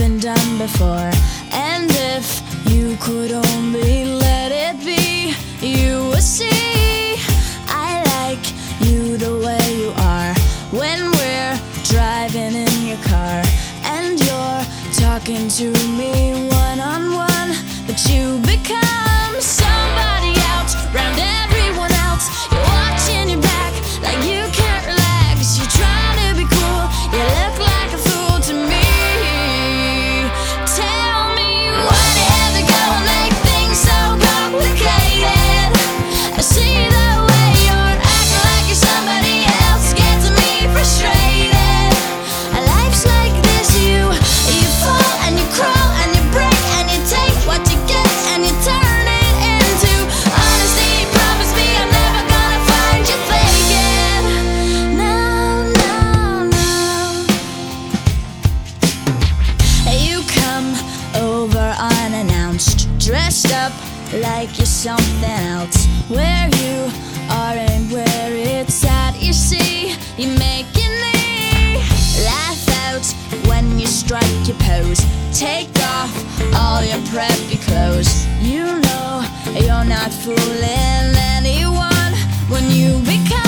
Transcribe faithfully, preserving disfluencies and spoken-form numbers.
been done before. And if you could only let it be, you would see I like you the way you are. When we're driving in your car and you're talking to me one-on-one, but you become somebody else round everyone else. You're watching your back like you can't relax. You're trying to be cool, you look like a fool to me. Tell me whatever gonna make things so complicated. I see the way you're acting like you're somebody else, gets me frustrated. Life's like this, you you fall and you crawl and you break and you take what you get and you turn it into honesty. Promise me I'm never gonna find you faking. No, no, no. You come over unannounced, dressed up like you're something else. Where you are and where it's at, you see, you're making me laugh out when you strike your pose. Take off all your preppy clothes. You know you're not fooling anyone when you become